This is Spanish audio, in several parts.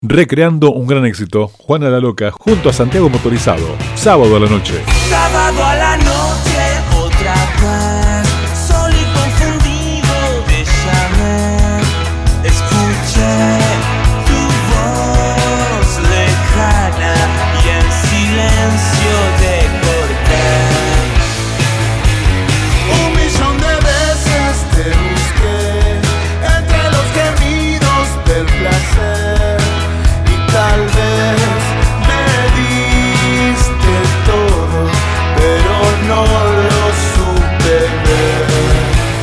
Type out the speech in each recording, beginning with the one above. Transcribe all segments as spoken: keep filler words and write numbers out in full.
recreando un gran éxito, Juana la Loca, junto a Santiago Motorizado, sábado a la noche. Sábado a la noche, otra vez, sol y confundido te llamé, escuché tu voz lejana y en silencio te corté. Un millón de veces te busqué entre los gemidos del placer y tal vez me diste todo, pero no lo supe ver.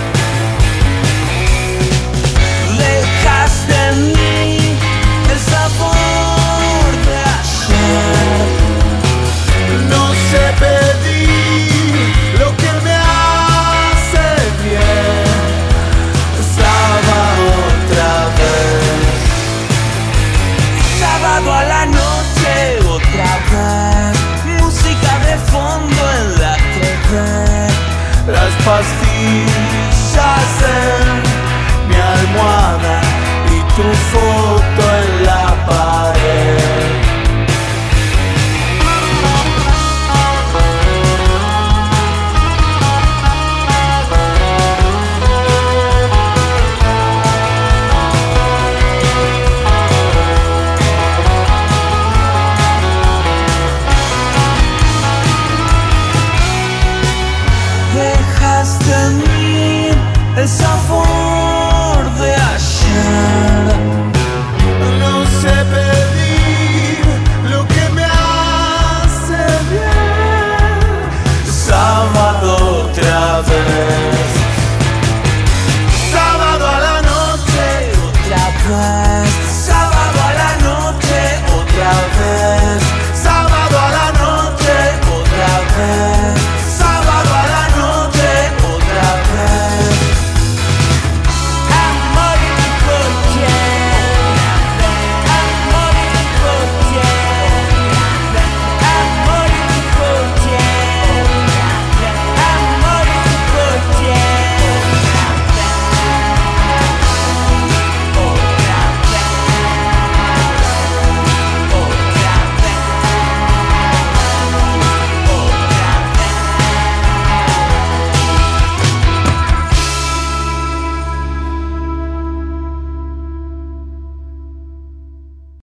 Dejaste en mí el sabor de ayer. No sé pedir lo que me hace bien. Sábado otra vez. Sábado a la noche, otra vez, música de fondo en la T V. Las pastillas en mi almohada y tu foto